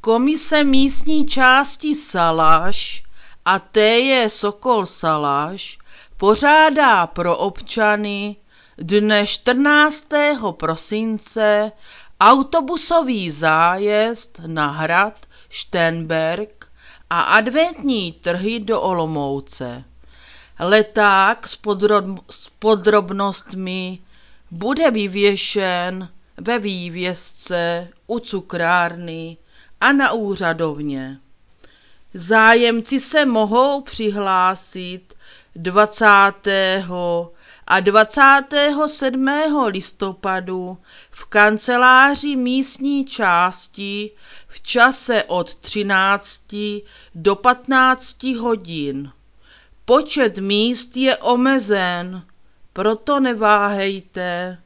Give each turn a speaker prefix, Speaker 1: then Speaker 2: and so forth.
Speaker 1: Komise místní části Salaš a T.J. Sokol Salaš pořádá pro občany dne 14. prosince autobusový zájezd na hrad Šternberk a adventní trhy do Olomouce. Leták s podrobnostmi bude vyvěšen ve vývězce, u cukrárny a na úřadovně. Zájemci se mohou přihlásit 20. a 27. listopadu v kanceláři místní části v čase od 13 do 15 hodin. Počet míst je omezen, proto neváhejte.